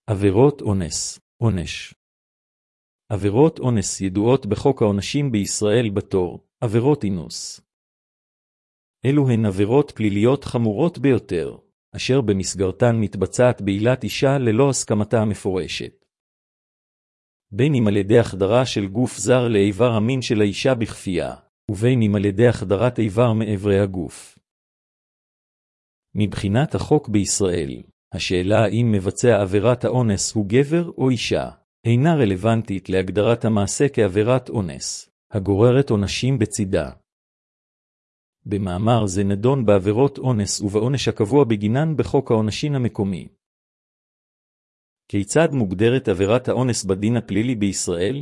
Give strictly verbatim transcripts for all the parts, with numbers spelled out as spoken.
עבירות אונס, עונש. עבירות אונס ידועות בחוק העונשים בישראל בתור עבירות אינוס. אלו הן עבירות פליליות חמורות ביותר, אשר במסגרתן מתבצעת בעילת אישה ללא הסכמתה המפורשת. בין אם על ידי החדרה של גוף זר לאיבר המין של האישה בכפייה, ובין אם על ידי החדרת איבר מאיברי הגוף. מבחינת החוק בישראל, השאלה האם מבצע עבירת האונס הוא גבר או אישה, אינה רלוונטית להגדרת המעשה כעבירת אונס, הגוררת עונשים בצידה. במאמר זה נדון בעבירות אונס ובעונש הקבוע בגינן בחוק העונשין המקומי. כיצד מוגדרת עבירת האונס בדין הפלילי בישראל?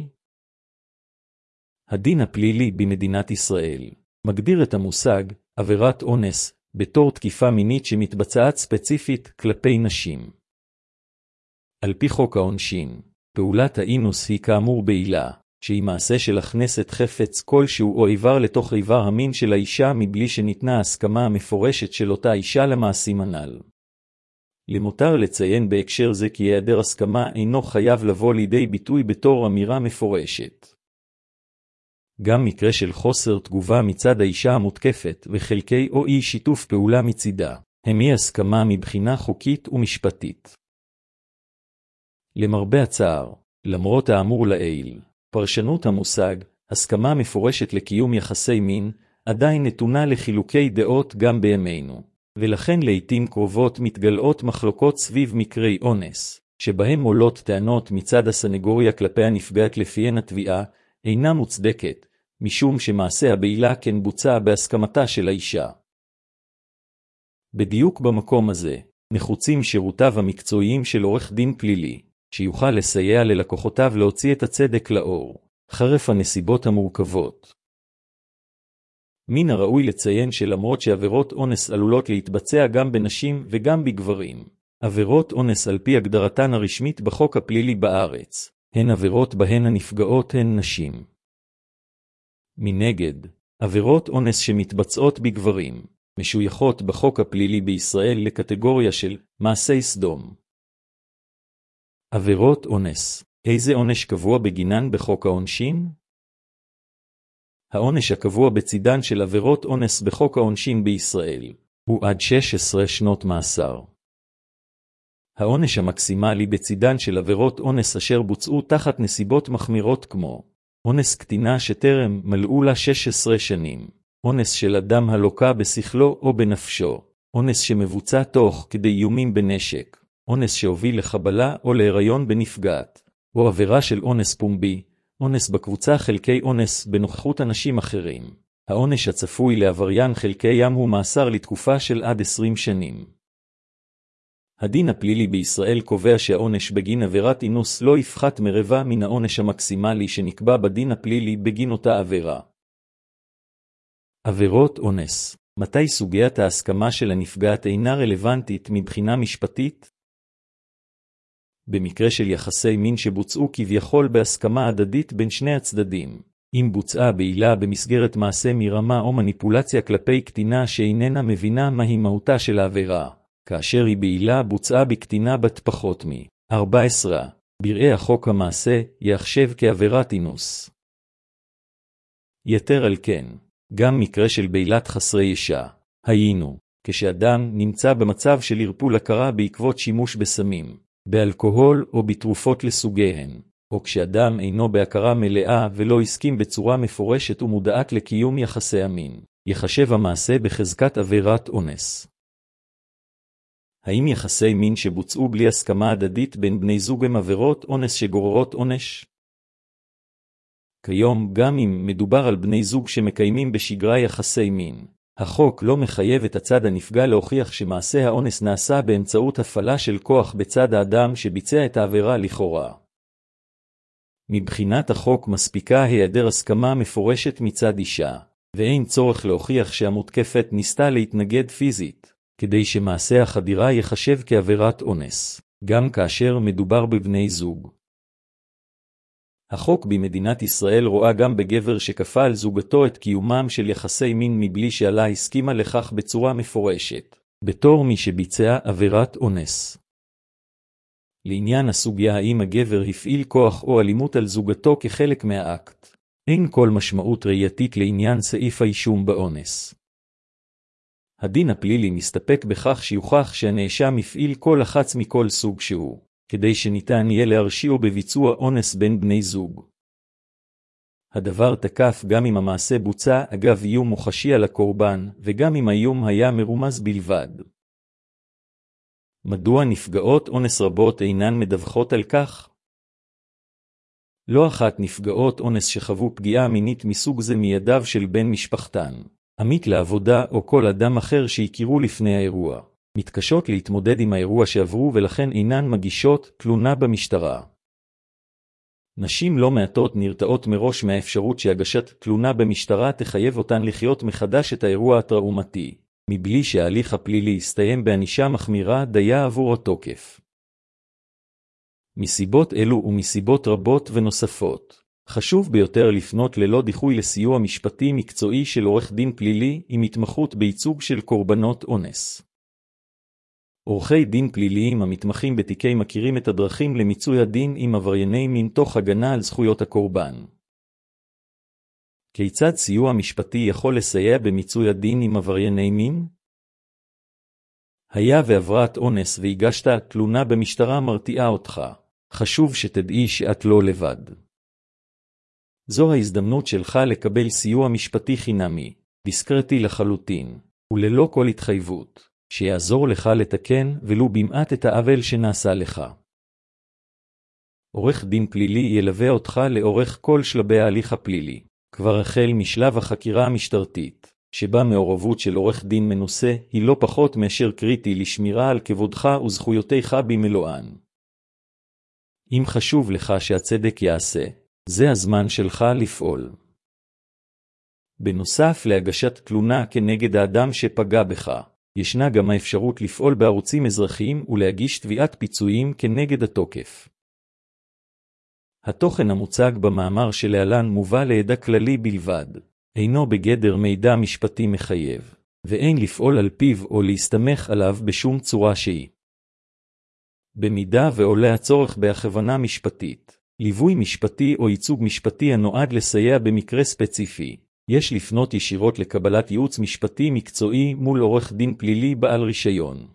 הדין הפלילי במדינת ישראל מגדיר את המושג עבירת אונס בתור תקיפה מינית שמתבצעת ספציפית כלפי נשים. על פי חוק העונשין, פעולת האינוס היא כאמור בעילה, שהיא מעשה של הכנסת חפץ כלשהו או איבר לתוך איבר המין של האישה מבלי שניתנה הסכמה המפורשת של אותה אישה למעשים הנ"ל. למותר לציין בהקשר זה כי היעדר הסכמה אינו חייב לבוא לידי ביטוי בתור אמירה מפורשת. גם מקרה של חוסר תגובה מצד האישה המותקפת וחלקי או אי שיתוף פעולה מצידה, הם אי הסכמה מבחינה חוקית ומשפטית. למרבה הצער, למרות האמור לעיל, פרשנות המושג, הסכמה מפורשת לקיום יחסי מין, עדיין נתונה לחילוקי דעות גם בימינו, ולכן לעתים קרובות מתגלעות מחלוקות סביב מקרי אונס, שבהם עולות טענות מצד הסנגוריה כלפי הנפגעת לפיהן התביעה אינה מוצדקת, משום שמעשה הבעילה כן בוצע בהסכמתה של האישה. בדיוק במקום הזה, נחוצים שירותיו המקצועיים של עורך דין פלילי, שיוכל לסייע ללקוחותיו להוציא את הצדק לאור, חרף הנסיבות המורכבות. מן הראוי לציין שלמרות שעבירות אונס עלולות להתבצע גם בנשים וגם בגברים, עבירות אונס על פי הגדרתן הרשמית בחוק הפלילי בארץ, הן עבירות בהן הנפגעות הן נשים. מנגד, עבירות אונס שמתבצעות בגברים, משויכות בחוק הפלילי בישראל לקטגוריה של מעשי סדום. עבירות אונס, איזה עונש קבוע בגינן בחוק העונשין? העונש הקבוע בצידן של עבירות אונס בחוק העונשין בישראל, הוא עד שש עשרה שנות מאסר. העונש המקסימלי בצידן של עבירות אונס אשר בוצעו תחת נסיבות מחמירות כמו אונס קטינה שטרם מלאו לה שש עשרה שנים, אונס של אדם הלוקה בשכלו או בנפשו, אונס שמבוצע תוך כדי איומים בנשק, אונס שהוביל לחבלה או להיריון בנפגעת, או עבירה של אונס פומבי, אונס בקבוצה חלקי אונס בנוכחות אנשים אחרים. העונש הצפוי לעבריין חלקי ים הוא מאסר לתקופה של עד עשרים שנים. הדין הפלילי בישראל קובע שהעונש בגין עבירת אינוס לא יפחת מרבע מן העונש המקסימלי שנקבע בדין הפלילי בגין אותה עבירה. עבירות אונס, מתי סוגיית ההסכמה של הנפגעת אינה רלוונטית מבחינה משפטית? במקרה של יחסי מין שבוצעו כביכול בהסכמה הדדית בין שני הצדדים, אם בוצעה בעילה במסגרת מעשה מרמה או מניפולציה כלפי קטינה שאיננה מבינה מהי מהותה של העבירה, כאשר היא בעילה בוצעה בקטינה בת פחות מ-ארבע עשרה, בראה החוק המעשה יחשב כעבירת אינוס. יתר על כן, גם מקרה של בעילת חסרי ישע, היינו, כשאדם נמצא במצב של ערפול הכרה בעקבות שימוש בסמים, באלכוהול או בתרופות לסוגיהן, או כשאדם אינו בהכרה מלאה ולא הסכים בצורה מפורשת ומודעת לקיום יחסי המין, יחשב המעשה בחזקת עבירת אונס. האם יחסי מין שבוצעו בלי הסכמה הדדית בין בני זוג הם עבירות אונס שגוררות עונש? כיום, גם אם מדובר על בני זוג שמקיימים בשגרה יחסי מין, החוק לא מחייב את הצד הנפגע להוכיח שמעשה האונס נעשה באמצעות הפעלה של כוח בצד האדם שביצע את העבירה לכאורה. מבחינת החוק מספיקה היעדר הסכמה מפורשת מצד אישה, ואין צורך להוכיח שהמותקפת ניסתה להתנגד פיזית, כדי שמעשה החדירה יחשב כעבירת אונס, גם כאשר מדובר בבני זוג. החוק במדינת ישראל רואה גם בגבר שכפה על זוגתו את קיומם של יחסי מין מבלי שעלה הסכימה לכך בצורה מפורשת, בתור מי שביצע עבירת אונס. לעניין הסוגיה האם הגבר הפעיל כוח או אלימות על זוגתו כחלק מהאקט, אין כל משמעות ראייתית לעניין סעיף האישום באונס. הדין הפלילי מסתפק בכך שיוכח שהנאשם הפעיל כל לחץ מכל סוג שהוא, כדי שניתן יהיה להרשיעו בביצוע אונס בין בני זוג. הדבר תקף גם אם המעשה בוצע אגב איום מוחשי על הקורבן, וגם אם האיום היה מרומז בלבד. מדוע נפגעות אונס רבות אינן מדווחות על כך? לא אחת נפגעות אונס שחוו פגיעה מינית מסוג זה מידיו של בן משפחתן, עמית לעבודה או כל אדם אחר שהכירו לפני האירוע, מתקשות להתמודד עם האירוע שעברו ולכן אינן מגישות תלונה במשטרה. נשים לא מעטות נרתעות מראש מהאפשרות שהגשת תלונה במשטרה תחייב אותן לחיות מחדש את האירוע הטראומטי, מבלי שההליך הפלילי יסתיים בענישה מחמירה דייה עבור התוקף. מסיבות אלו ומסיבות רבות ונוספות, חשוב ביותר לפנות ללא דיחוי לסיוע משפטי מקצועי של עורך דין פלילי עם התמחות בייצוג של קורבנות אונס. עורכי דין פליליים המתמחים בתיקי מכירים את הדרכים למיצוי הדין עם עברייני מין תוך הגנה על זכויות הקורבן. כיצד סיוע משפטי יכול לסייע במיצוי הדין עם עברייני מין? היה ועברת אונס והגשת תלונה במשטרה מרתיעה אותך, חשוב שתדעי שאת לא לבד. זו ההזדמנות שלך לקבל סיוע משפטי חינמי, דיסקרטי לחלוטין, וללא כל התחייבות, שיעזור לך לתקן ולו במעט את העוול שנעשה לך. עורך דין פלילי ילווה אותך לאורך כל שלבי ההליך הפלילי, כבר החל משלב החקירה המשטרתית, שבה מעורבות של עורך דין מנוסה היא לא פחות מאשר קריטי לשמירה על כבודך וזכויותיך במלואן. אם חשוב לך שהצדק יעשה, זה הזמן שלך לפעול. בנוסף להגשת תלונה כנגד האדם שפגע בך, ישנה גם האפשרות לפעול בערוצים אזרחיים ולהגיש תביעת פיצויים כנגד התוקף. התוכן המוצג במאמר שלהלן מובא לידע כללי בלבד, אינו בגדר מידע משפטי מחייב, ואין לפעול על פיו או להסתמך עליו בשום צורה שהיא. במידה ועולה הצורך בהכוונה משפטית, ליווי משפטי או ייצוג משפטי הנועד לסייע במקרה ספציפי, יש לפנות ישירות לקבלת ייעוץ משפטי מקצועי מול עורך דין פלילי בעל רישיון.